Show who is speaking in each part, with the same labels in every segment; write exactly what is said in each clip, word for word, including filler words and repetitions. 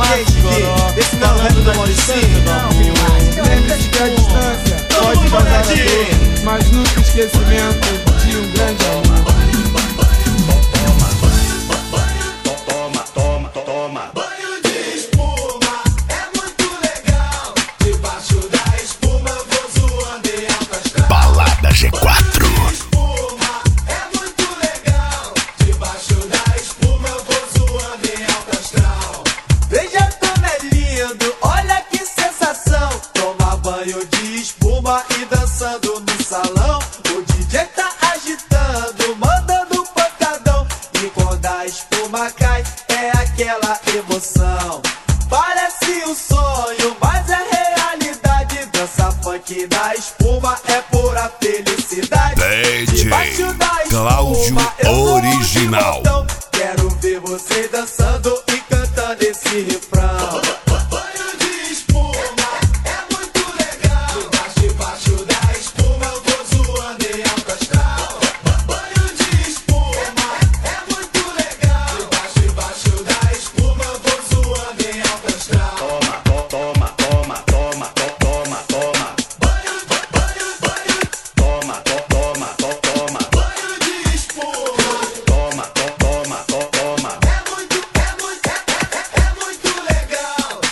Speaker 1: aí, D J, vê se não é do Maurício.
Speaker 2: Lembre-se que a distância pode causar dor, mas nunca esquecimento de um grande amor.
Speaker 3: G quatro.
Speaker 4: Espuma é muito legal. Debaixo da espuma eu vou zoando em alto astral.
Speaker 5: Veja como é lindo, olha que sensação. Tomar banho de espuma e dançando no salão. O D J tá agitando, mandando pancadão. E quando a espuma cai, é aquela emoção. Parece um sonho, mas é realidade. Dança funk da espuma é pura felicidade.
Speaker 3: D J Cláudio Original.
Speaker 5: Quero ver você dançando e cantando esse refrão.
Speaker 4: Banho de espuma é muito legal. Debaixo, debaixo da espuma eu vou zoando em alto astral. Banho de espuma é muito legal. Debaixo, debaixo da espuma eu vou zoando em alto astral.
Speaker 5: Toma, toma, toma, toma, toma, toma.
Speaker 4: Banho, banho, banho.
Speaker 5: Toma, toma, toma.
Speaker 4: Banho de espuma.
Speaker 5: Toma, toma, toma.
Speaker 4: É muito, é muito, é, é, é muito legal.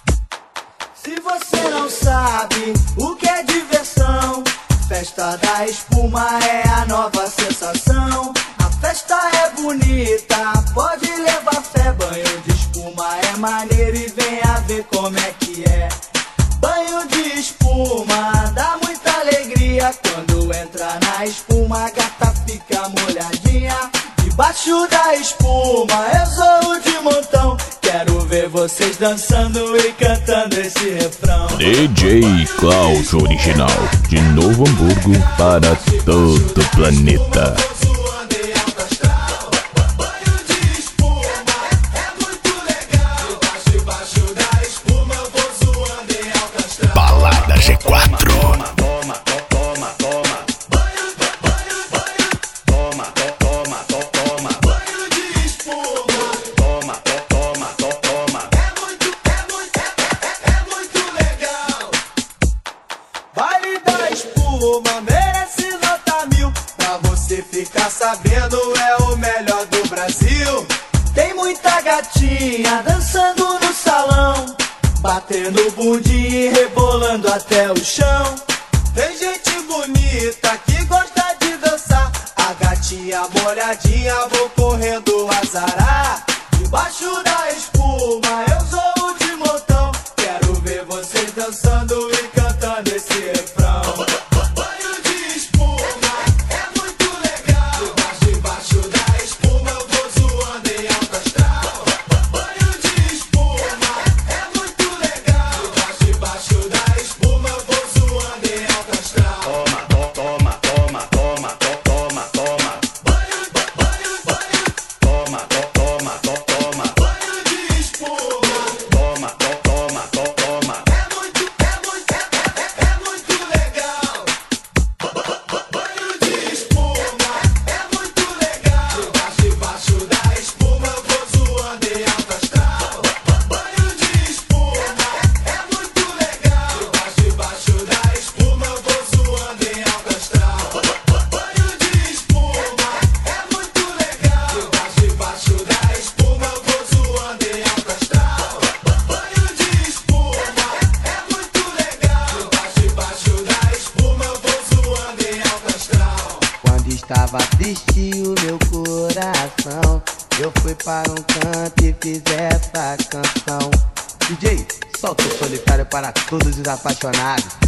Speaker 5: Se você não sabe o que é diversão, festa da espuma é a nova sensação. A festa é bonita, pode levar fé. Banho de espuma é maneiro e venha ver como é que é. Banho de espuma dá muita alegria. Quando entra na espuma a gata fica molhadinha. Debaixo da espuma eu sou de montão. Quero ver vocês dançando e cantando esse refrão.
Speaker 3: D J Cláudio Original, de Novo Hamburgo para todo o planeta.
Speaker 4: Zoando em alto astral. Banho de espuma é muito legal. Debaixo, debaixo da espuma eu vou zoando em alto astral.
Speaker 3: Balada G quatro.
Speaker 5: Toma, toma, toma, toma.
Speaker 4: Banho, banho, banho.
Speaker 5: Toma, toma, toma.
Speaker 4: Banho de espuma.
Speaker 5: Toma, toma, toma.
Speaker 4: É muito, é muito, é, é, é muito legal.
Speaker 5: Baile da espuma merece nota mil. Pra você ficar sabendo, é o melhor do Brasil. Tem muita gatinha dançando no salão, batendo bundinha e rebolando até o chão. Tem gente bonita que gosta de dançar. A gatinha molhadinha, vou correndo azarar. Debaixo da espuma eu sou o de montão. Quero ver vocês dançando e cantando esse refrão.
Speaker 4: Banho de espuma é muito legal. Debaixo, debaixo da espuma eu vou zoando em alto astral. Banho de espuma é muito legal. Debaixo, debaixo da espuma eu vou zoando em alto astral.
Speaker 5: Toma, toma, toma, toma, toma, toma.
Speaker 4: Banho, banho, banho.
Speaker 5: Toma, toma, toma.
Speaker 4: Banho de espuma.
Speaker 5: Toma, toma, toma.
Speaker 4: É muito, é muito, é, é, é muito legal. Banho de espuma é muito legal. Debaixo, debaixo da espuma eu vou zoando em alto astral. Banho de espuma é muito legal. Debaixo, debaixo da espuma eu vou zoando em alto astral. Banho de espuma é muito legal. Debaixo, debaixo da espuma eu vou zoando em alto astral. Banho de espuma é muito legal. Debaixo, debaixo da espuma eu vou zoando em alto astral.
Speaker 1: Quando estava triste o meu coração, eu fui para um canto e fiz essa canção. D J, solta o solitário para todos os apaixonados.